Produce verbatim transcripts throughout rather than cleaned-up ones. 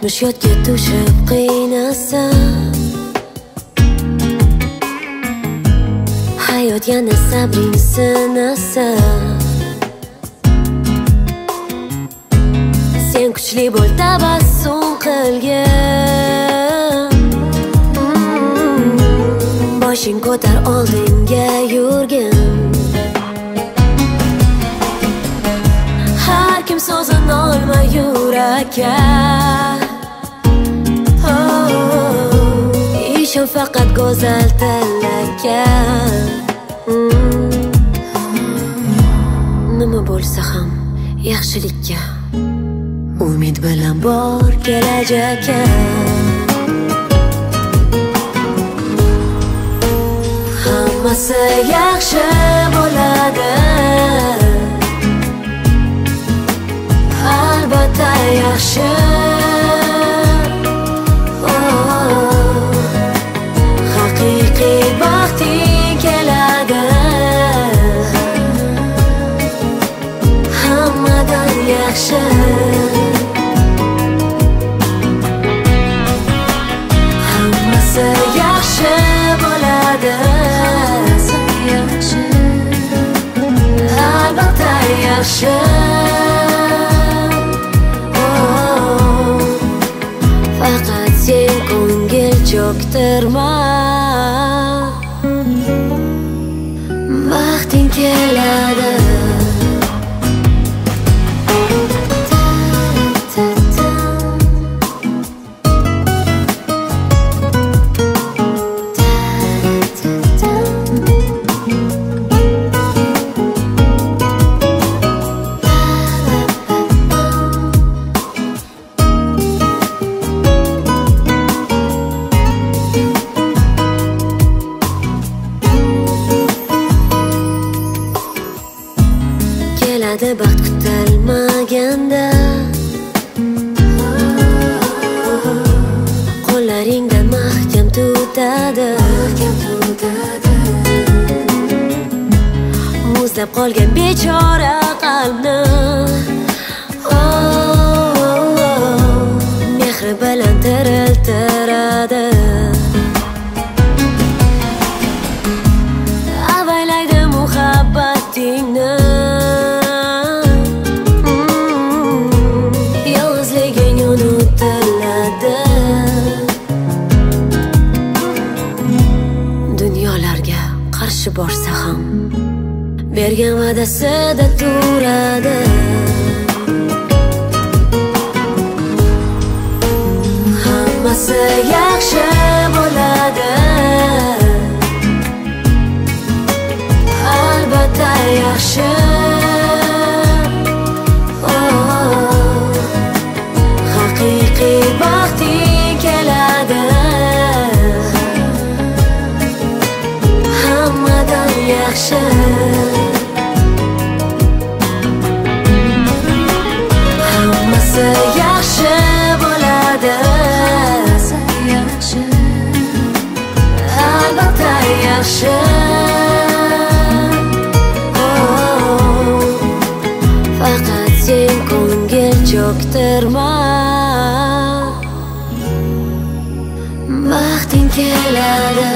yetmish yodga tushib qiynasam, hayot yana sabring sinasa, sen kuchli bo'l, tabassum qilgin. Boshing ko'tar, oldinga yurgin. Har kim so'zini olma yurakka. Oh, ishon faqat go'zal tilakka. Nima bo'lsa ham yaxshilikka, umid bilan bor kelajakka. Hammasi yaxshi bo'ladi, albatta yaxshi. Oh, haqiqiy baxting keladi, hammadan yaxshi. Hammasi yaxshi bo'ladi, albatta yaxshi. Faqat sen ko'ngil cho'ktirma, baxting keladi. Keladi baxt kutilmaganda, qo'llaringdan mahkam tutadi, muzlab qolgan bechora qalbni mehri bilan tiriltiradi. Avaylaydi muhabbatingni, dunyolarga qarshi borsa ham bergan va'dasida turadi. Hammasi yaxshi bo'ladi, albatta yaxshi. Oh, haqiqiy baxting keladi, hammadan yaxshi. Hammasi yaxshi bo'ladi, albatta yaxshi. Oh, faqat sen ko'ngil cho'ktirma, baxting keladi.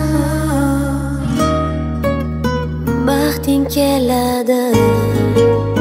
Baxting keladi.